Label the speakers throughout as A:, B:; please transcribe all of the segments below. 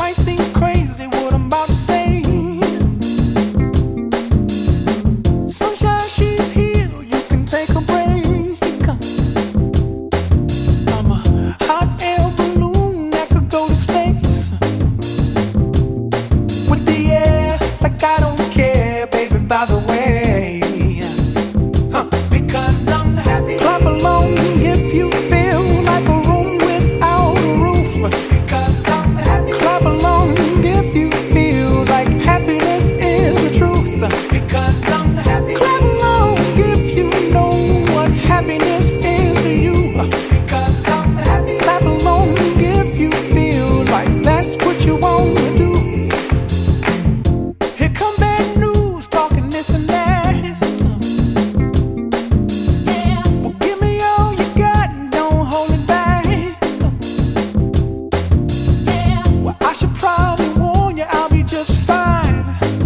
A: might seem crazy what I'm about to say. Sunshine, she's here, you can take a break. I'm a hot air balloon that could go to space. With the air, like I don't care, baby, by the way. Because I'm happy. Clap along if you feel like a room without a roof. Because I'm happy. Clap along if you feel like happiness is the truth. Because I'm happy. Clap along if you know what happiness is to you. Because I'm happy. Clap along if you feel like that's what you want to do. Here come bad news, talking this and that. Well, give me all you got and don't hold it back. Well, I should probably warn you, I'll be just fine.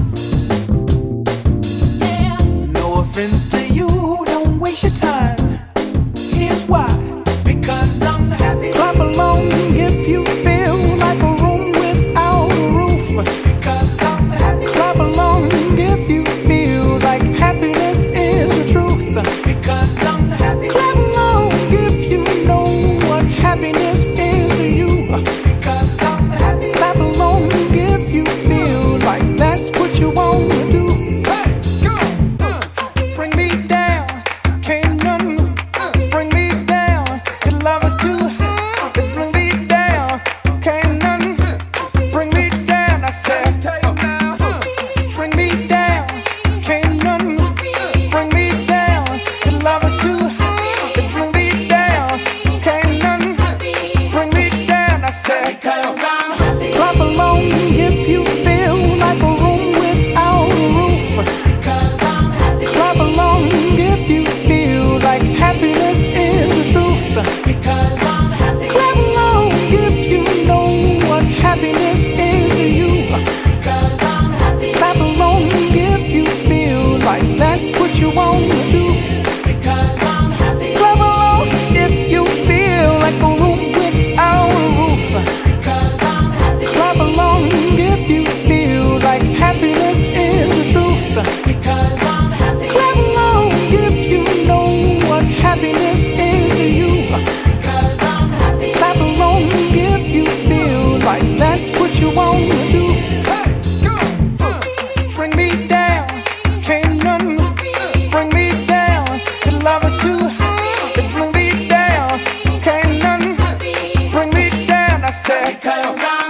A: No offense to you, don't waste your time. Here's why. Because I'm happy. Clap along if you feel like a room without a roof. Because I'm happy. Clap along if you feel like happiness is the truth. Because I'm happy. Clap along if you know what happiness is to you. Because I'm happy. Clap along if you feel like that's what you want to do. Hey, go! Bring me down, can't none bring me down. Your love is too high, bring me down, can't none bring me down. I said, bring me down, can't none bring me down. Your love is too high, bring me down, can't none bring me down. I said, because I'm happy. Clap along if you feel like a room without a roof. Because I'm happy. Clap along if you feel like happiness is the truth. Because I'm happy. Clap along if you know what happiness is to you. Because I'm happy. Clap along if you feel like that's what you want to do. Because I'm happy. Clap along if you feel like a room without a roof. Because I'm happy. Clap along if you feel like happiness is the truth. Because I'm happy. Clap along if you know what happiness is to you. Because I'm happy. Clap along if you feel like that's what you want to do. Hey, go! Bring me down, can't none bring me down. Your love is too high, bring me down, can't none bring me down. I said, because I'm